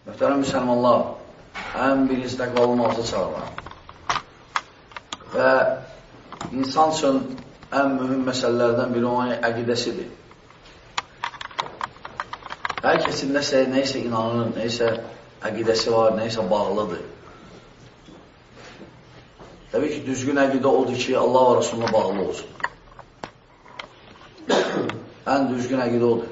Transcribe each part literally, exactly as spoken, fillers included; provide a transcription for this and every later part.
Möhtərəm müsəlmanlar, ən birinci təqva olmaqda çağıran və insan üçün ən mühüm məsələlərdən biri onun əqidəsidir. Hər kəsin nəsə, neysə inanır, neysə əqidəsi var, neysə bağlıdır. Təbii ki, düzgün əqidə odur ki, Allah və Rasuluna bağlı olsun. Ən düzgün əqidə odur.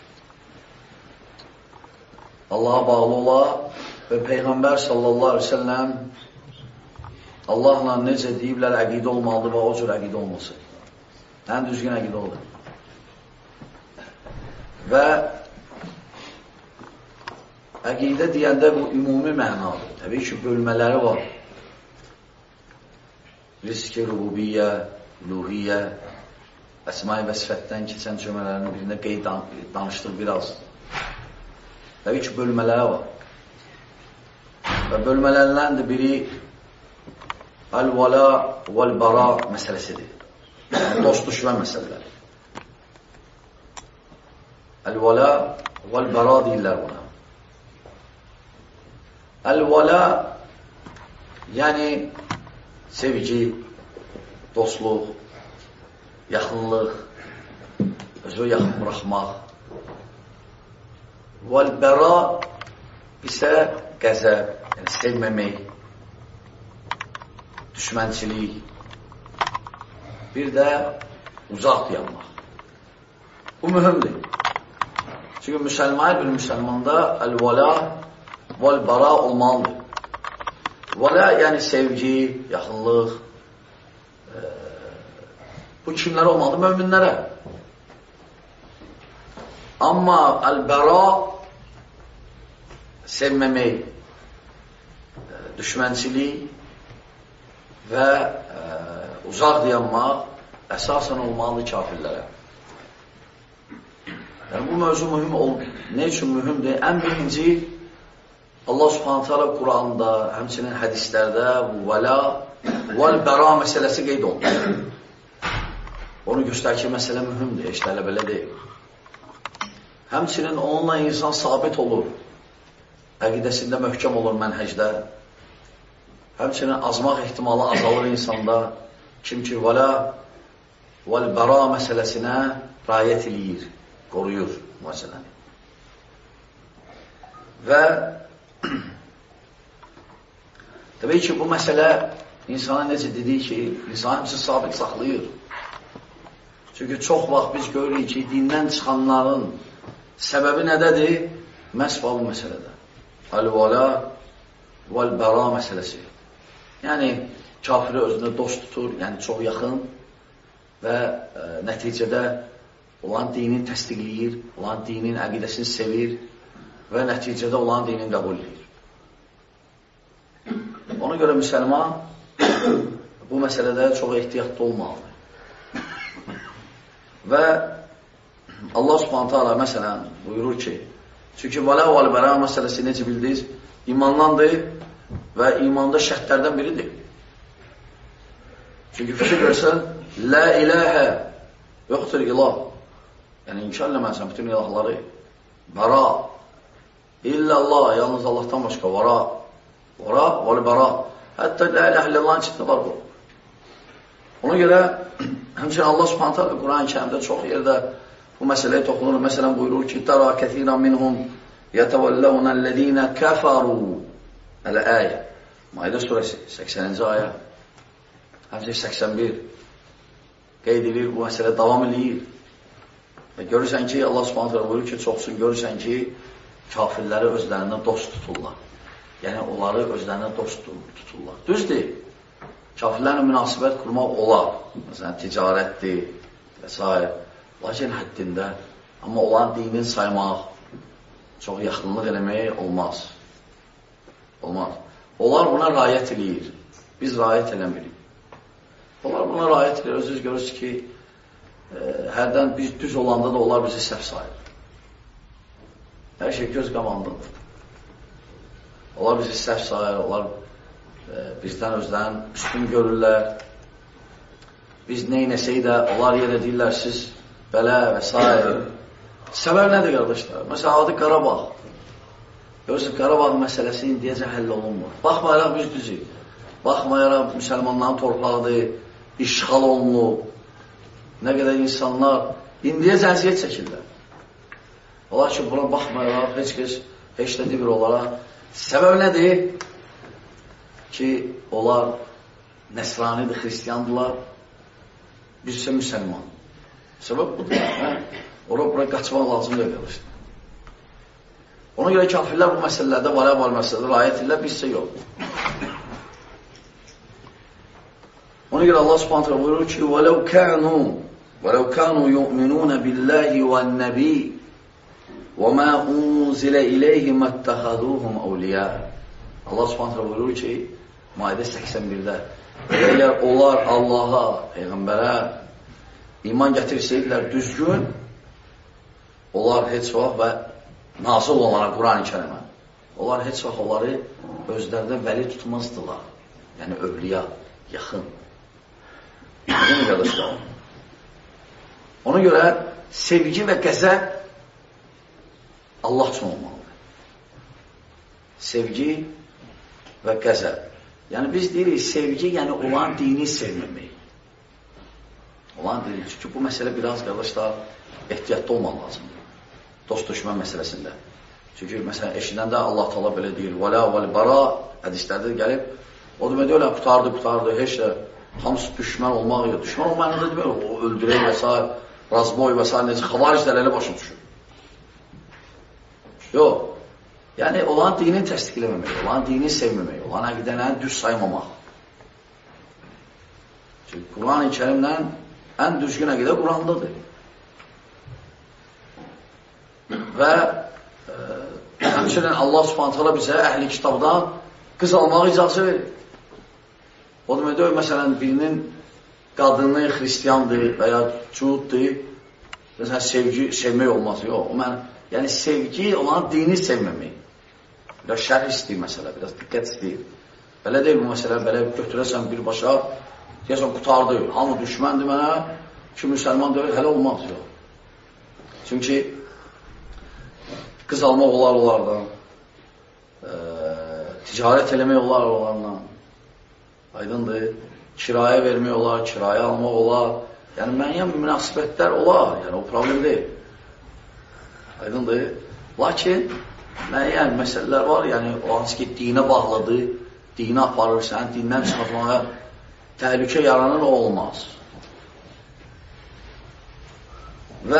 Allaha bağlı ola və Peyğəmbər sallallahu aleyhi ve selləm Allahla necə deyiblər əqidə olmalıdır və o cür əqidə olması. Ən düzgün əqidə odur. Və əqidə deyəndə bu ümumi mənadır. Təbii ki, bölmələri var. Rizq-i rububiyyə, uluhiyyə, əsma-i və sifətdən keçən cümlələrin birində qeyd danışdıq biraz. Təbii ki, bölmələri var. Və bölmələrindən də biri əl-vəla vəl-bəra məsələsidir. Yəni, dost-düşmə məsələləri. Əl-vəla vəl-bəra deyirlər buna. Əl-vəla, yəni sevgi, dostluq, yaxınlıq, özü yaxın buraxmaq. Vəl-bəra isə qəzəb, yəni sevməmək, düşmənçilik, bir də uzaq dayanmaq. Bu mühümdür. Çünki müsəlman bir müsəlmanda əl-vəla vəl-bəra olmalıdır. Vəla yəni sevgi, yaxınlıq, e, bu kimlərə olmalıdır? Möminlərə. Amma əl-bəra sevməmək, düşmənçilik və e, uzaq dayanmaq əsasən olmalıdır kafirlərə. Yəni, bu mövzu mühüm olmur. Ne üçün mühümdür? Ən birinci, Allah subhanət hələ Quranda, həmçinin hədislərdə vəla, vəl-bəra məsələsi qeyd olunur. Onu göstərir ki, məsələ mühümdür, işlərlə belə deyil. Həmçinin onunla insan sabit olur, əqidəsində möhkəm olur mənhəcdə. Həmçinin azmaq ehtimalı azalır insanda. Kim ki, vəla, vəl-bəra məsələsinə rayət eləyir, qoruyur məsələni. Və təbii ki, bu məsələ insana necə dedik ki, insan həmçin sabit saxlayır. Çünki çox vaxt biz görürük ki, dindən çıxanların səbəbi nədədir? Məhz bu məsələdə. Əl-vəla vəl-bəra məsələsi. Yəni, kafiri özünə dost tutur, yəni çox yaxın və e, nəticədə olan dinin təsdiqləyir, olan dinin əqidəsini sevir və nəticədə olan dinin qəbul edir. Ona görə müsəlman bu məsələdə çox ehtiyatlı olmalıdır. Və Allah subhanətə alə məsələn buyurur ki, çünki vələ vəl-bəra məsələsi necə bildiniz? İmandandır və imanda şərtlərdən biridir. Çünki fikir görsən, lə iləhə yoxdur ilah. Yəni, inkar eləməsən bütün ilahları. Bəra, illallah, yalnız Allahdan başqa, vəra, vəra, vəl-bəra. Hətta lə iləhə illallahın içində var bu. Ona görə, həmçinin Allah subhanətə alə Quran-ı Kərimdə çox yerdə bu məsələyə toxunur. Məsələn buyurur ki, Tərə kəthirən minhum yətəvəlləvnəl-ləzīnə kəfəru. Əl-əyə. Maidə surəsi, səksəninci ayə. Həmçinin səksən bir. Qeyd edir, bu məsələ davam edir. Və görürsən ki, Allah subhanətə alə buyurur ki, çoxsun, görürsən ki, kafirləri özlərindən dost tuturlar. Yəni, onları özlərindən dost tuturlar. Düzdür, kafirlərlə münasibət qurmaq olar. Məsələn, ticarətdir və s. Lakin həddində. Amma olan dinin saymaq, çox yaxınlıq eləmək olmaz. Olmaz. Onlar buna rayət eləyir. Biz rayət eləmirik. Onlar buna rayət eləyir. Özünüz görürsünüz ki, e, hərdən biz düz olanda da onlar bizi səhv sayır. Hər şey göz qamandadır. Onlar bizi səhv sayır, onlar e, bizdən özdən üstün görürlər. Biz neynəsək də, onlar yenə deyirlər, siz belə və s. Səbəb nədir, qardaşlar? Məsələn, adı Qarabağ. Görürsün, Qarabağ məsələsi indiyəcə həll olunmur. Baxmayaraq biz düzük. Baxmayaraq müsəlmanların torpağıdır, işğal olunub. Nə qədər insanlar indiyəcə əziyyət çəkirlər. Olar ki, buna baxmayaraq, heç kəs, heç də demir onlara. Səbəb nədir? Ki, onlar nəsranidir, xristiyandılar. Biz isə müsəlman. Səbəb budur. Hə? Ora bura qaçmaq lazımdır qardaşlar. Ona görə kafirlər bu məsələlərdə, var-var məsələdə rayət edirlər, biz isə yox. Ona görə Allah Subhanahu taala buyurur ki: "Vələv kanu, vələv kanu yu'minun billahi ven-nebi və ma unzila ilayhim ittahaduhum awliya." Allah Subhanahu taala buyurur ki, Maidə səksən birdə, əgər onlar Allaha, peyğəmbərə iman gətirsəydilər düzgün, onlar heç vaxt və nazil olana Quran-ı Kərimə, onlar heç vaxt onları özlərində vəli tutmazdılar. Yəni övliya, yaxın. Değil mi qardaşlar? Ona görə sevgi və qəzəb Allah üçün olmalıdır. Sevgi və qəzəb. Yəni biz deyirik, sevgi, yəni olan dini sevməmək. Olan dini. Çünki bu məsələ biraz qardaşlar ehtiyatlı olmaq lazımdır. Dost düşmən məsələsində. Çünki məsələn eşidəndə Allah Taala belə deyir: "Vəla vəl bara" hədislərdə gəlib. O demək deyirlər, qutardı, qutardı, heç də hamısı düşmən olmaq yox. Düşmən olmaq nə demək? O öldürək və s. razboy və s. necə xavaric elə başa düşür. Yox. Yəni olan dini təsdiqləməmək, olan dini sevməmək, olan əqidəni düz saymamaq. Çünki Quran-ı Kərimlə ən düzgün əqidə Qurandadır. Və e, həmçinin Allah Subhanahu taala bizə əhli kitabdan qız almağa icazə verir. O demək deyil, məsələn, birinin qadını xristiyandır və ya cuddur, məsələn, sevgi, sevmək olmaz. Yox, o mən, yəni sevgi olan dini sevməmək. Biraz şərh istəyir məsələ, biraz diqqət istəyir. Belə deyil bu məsələ, belə götürəsən birbaşa, deyəsən, qutardı, hamı düşməndir mənə, ki, müsəlman deyil, hələ olmaz. Yox. Çünki qız almaq olar onlardan, e, ticarət eləmək olar onlardan, aydındır, kirayə vermək olar, kirayə almaq olar, yəni müəyyən münasibətlər olar, yəni o problem deyil. Aydındır, lakin müəyyən məsələlər var, yəni o hansı ki, dinə bağlıdır, dinə aparır, sən dindən çıxartmağa təhlükə yaranır, o olmaz. Və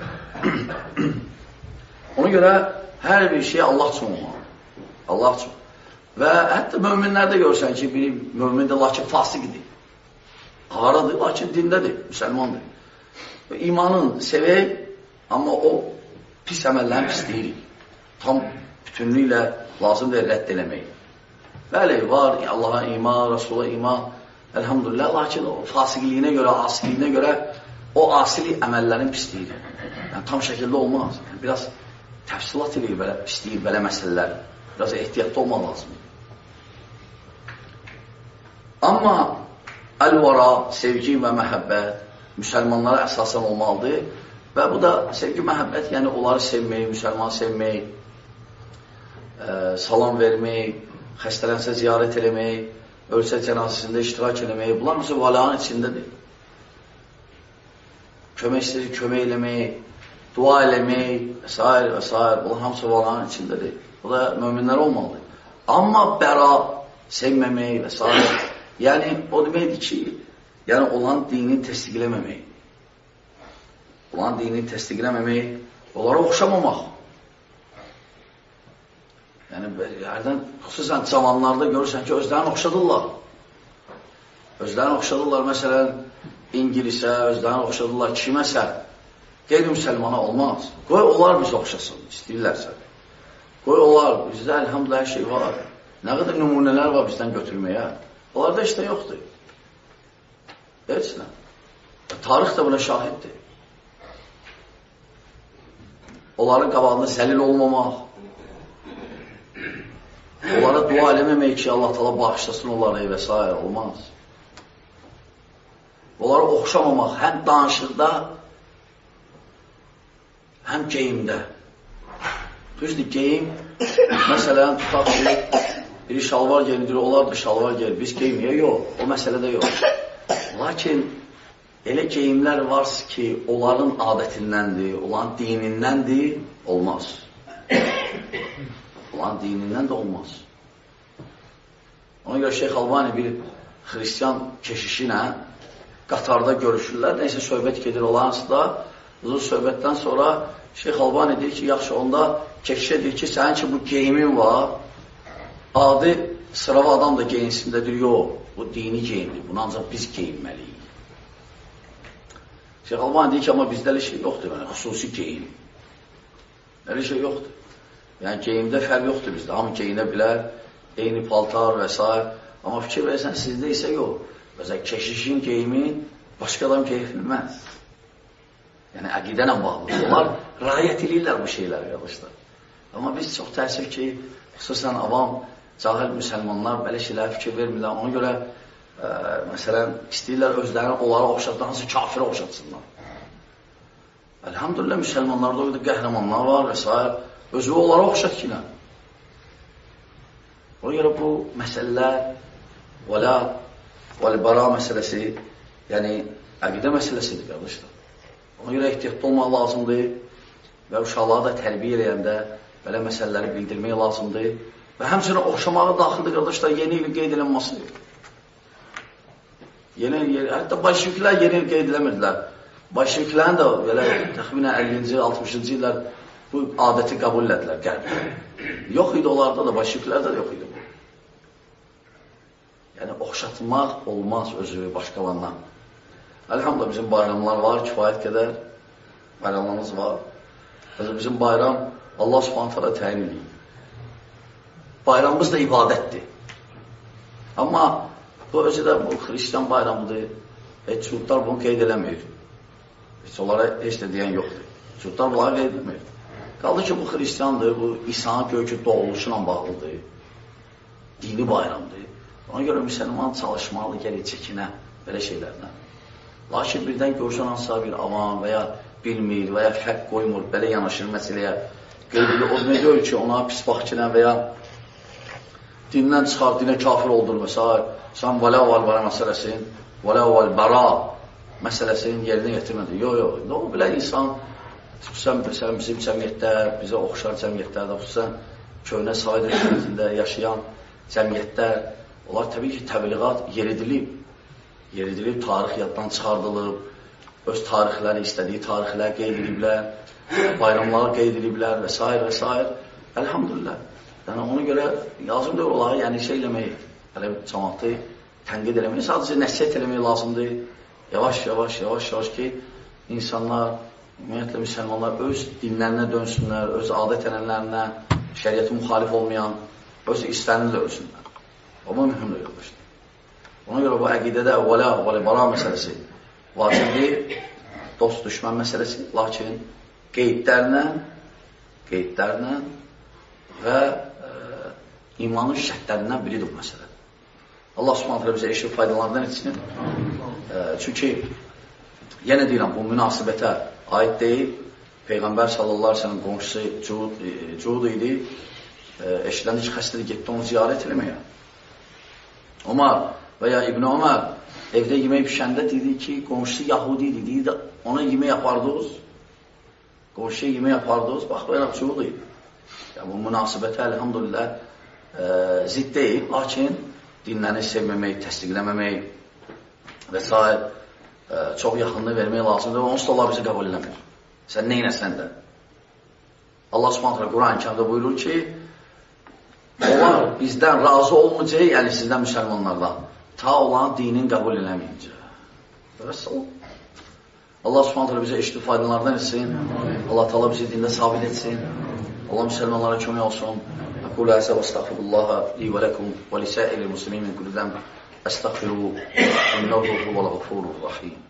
ona görə hər bir şey Allah üçün olmalı. Allah üçün. Və hətta möminlərdə görsən ki, biri mömindir, lakin fasiqdir. Ağaradır, lakin dindədir, müsəlmandır. İmanın sevək, amma o pis əməllərini pisləyirik. Tam bütünlüklə lazımdır rədd eləmək. Bəli, var, Allaha iman, Rasula iman, əlhamdülillah, lakin o fasiqliyinə görə, asiliyinə görə o asili əməllərin pisliyir. Yəni, tam şəkildə olmaz. Yəni, biraz təfsilat edir, belə pisliyir, belə məsələlər. Biraz ehtiyatlı olmaq lazımdır. Amma əl-vara, sevgi və məhəbbət müsəlmanlara əsasən olmalıdır və bu da sevgi, məhəbbət, yəni onları sevmək, müsəlmanı sevmək, ə, salam vermək, xəstələnsə ziyarət eləmək, ölsə cənazəsində iştirak eləmək, bunlar məsələn valanın içindədir. Kömək istəyir, kömək eləmək, dua eləmək və s. və s. Bunlar hamısı valanın içindədir. Bu da möminlər olmalıdır. Amma bəra, sevməmək və s. Yəni, o deməkdir ki, yəni olan dini təsdiqləməmək. Olan dini təsdiqləməmək, onlara oxşamamaq. Yəni, hərdən, xüsusən zamanlarda görürsən ki, özlərini oxşadırlar. Özlərini oxşadırlar, məsələn, İngilisə, özlərini oxşadırlar, kiməsə, qeyri-müsəlmana olmaz. Qoy, onlar bizi oxşasın, istəyirlərsə. Qoy, onlar, bizdə əlhamdülillah hər şey var. Nə qədər nümunələr var bizdən götürməyə. Onlarda işte yoxdur. Heç nə. Tarix də buna şahiddir. Onların qabağında zəlil olmamaq, onlara dua eləməmək ki, Allah Taala bağışlasın onları və s. olmaz. Onlara oxşamamaq həm danışıqda, həm geyimdə. Düzdür, geyim Məsələn, tutaq ki, biri şalvar geyindir, onlar da şalvar geyinir, biz geymiyor, yox, o məsələdə yox. Lakin, elə geyimlər var ki, onların adətindəndir, onların dinindəndir, olmaz. Onların dinindən də olmaz. Ona görə Şeyx Albani bir xristiyan keşişinə qatarda görüşürlər, neysə söhbət gedir olansıda, uzun söhbətdən sonra Şeyx Albani deyir ki, yaxşı, onda keşişə deyir ki, sənin ki, bu geyimin var, adi sırava adam da geyinsin də deyir, yox, bu dini geyimdir, bunu ancaq biz geyinməliyik. Şeyx Albani deyir ki, amma bizdə elə şey yoxdur, yəni, xüsusi geyim. Elə şey yoxdur. Yəni, geyimdə fərq yoxdur bizdə, hamı geyinə bilər, eyni paltar və s. Amma fikir versən, sizdə isə yox. Məsələn, keşişin geyimi başqa adam geyinilməz. Yəni, əqidənlə bağlı. Onlar rayət edirlər bu şeyləri, qardaşlar. Amma biz çox təəssüf ki, xüsusən avam, cahil müsəlmanlar belə şeylərə fikir vermirlər. Ona görə, ə, məsələn, istəyirlər özlərini onlara oxşatdan, hansı kafirə oxşatsınlar. Elhamdülillah, müsəlmanlarda o qəhrəmanlar var və s. Özü onlara oxşat ki, nə? Ona görə bu məsələlər, vələ, vəl-bəra məsələsi, yəni, əqidə məsələsidir, qardaşlar. Ona görə ehtiyatlı olmaq lazımdır və uşaqları da tərbiyə eləyəndə belə məsələləri bildirmək lazımdır və həmçinin oxşamağı daxildir, qardaşlar, yeni il qeyd edilməsi. Yeni il, hətta başlıqlar yeni il qeyd edilmirdilər. Başlıqların da belə təxminən əllinci, altmışıncı illər bu adəti qəbul edilər qərb. Yox idi onlarda da, başlıqlarda da yox idi bu. Yəni, oxşatmaq olmaz özü başqalarından. Elhamdülillah, bizim bayramlar var, kifayət qədər bayramlarımız var. Bizim bayram Allah Subhanahu taala təyin edir. Bayramımız da ibadətdir. Amma bu özü də bu xristiyan bayramıdır. Heç Cudlar bunu qeyd eləmir. Heç onlara heç də deyən yoxdur. Cudlar bunları qeyd etmir. Qaldı ki, bu xristiyandır, bu İsa'nın gökü doğuluşuyla bağlıdır. Dini bayramdır. Ona görə müsəlman çalışmalı, gəlir çəkinə belə şeylərdən. Lakin birdən görsən hansısa bir avam və ya bilmir və ya fərq qoymur, belə yanaşır məsələyə. Qeydili o ne deyil ki, ona pis baxçına və ya dindən çıxar, dinə kafir oldur və s. Sən vələ vəl-bəra məsələsin, vələ vəl-bəra məsələsinin yerinə getirmədir. Yox, yox, o belə insan, xüsusən bizim cəmiyyətdə, bizə oxşar cəmiyyətlərdə, xüsusən köhnə Said ölkəsində yaşayan cəmiyyətdə, onlar təbii ki, təbliğat yeridilib. Yeridilib, tarix yaddan çıxardılıb, öz tarixləri, istədiyi tarixlər qeyd ediblər, bayramları qeyd ediblər və s. və s. Elhamdülillah. Yəni, ona görə lazımdır onları, yəni şey eləmək, hələ cəmaatı tənqid eləmək, sadəcə nəsiyyət eləmək lazımdır. Yavaş, yavaş, yavaş, yavaş ki, insanlar, ümumiyyətlə müsəlmanlar öz dinlərinə dönsünlər, öz adət ənənlərinə, şəriyyəti müxalif olmayan, öz istənini də ölsünlər. Amma mühümdür, yoxdur. Ona görə bu əqidədə vələ, vəl-bəra məsələsi vacibdir, dost düşmən məsələsi, lakin qeydlərlə, qeydlərlə və e, imanın şərtlərindən biridir bu məsələ. Allah Subhanahu taala bizə eşit faydalarından etsin. E, çünki, yenə deyirəm, bu münasibətə aid deyil. Peyğəmbər sallallahu aleyhi ve sellem qonşusu Cud, e, Cud idi. E, eşidən heç xəstədir, getdi onu ziyarət eləməyə. Umar və ya İbn Ömər evdə yemək pişəndə dedi ki, qonşusu Yahudi idi, deyirdi, ona yemək yapardınız, qonşuya yemək yapardınız, bax, bayaq çoğul idi. Yəni, bu münasibətə, elhamdülillah, e, zidd deyil, lakin dinləni sevməmək, təsdiqləməmək və s. E, çox yaxınlığı vermək lazımdır və onsuz da Allah bizi qəbul eləmir. Sən neynəsən də? Allah Subhanahu taala Quran-ı Kərimdə buyurur ki, onlar bizdən razı olmayacaq, yəni sizdən müsəlmanlardan, ta olan dinin qəbul eləməyincə. Allah Subhanahu taala bizə eşitli faydalardan etsin. Allah Taala bizi dində sabit etsin. Allah müsəlmanlara kömək olsun. Aqulu həzə və estağfirullaha li və ləkum və lisəili muslimin min kulli zənb. Estağfiru innehu huvel gafurur rahim.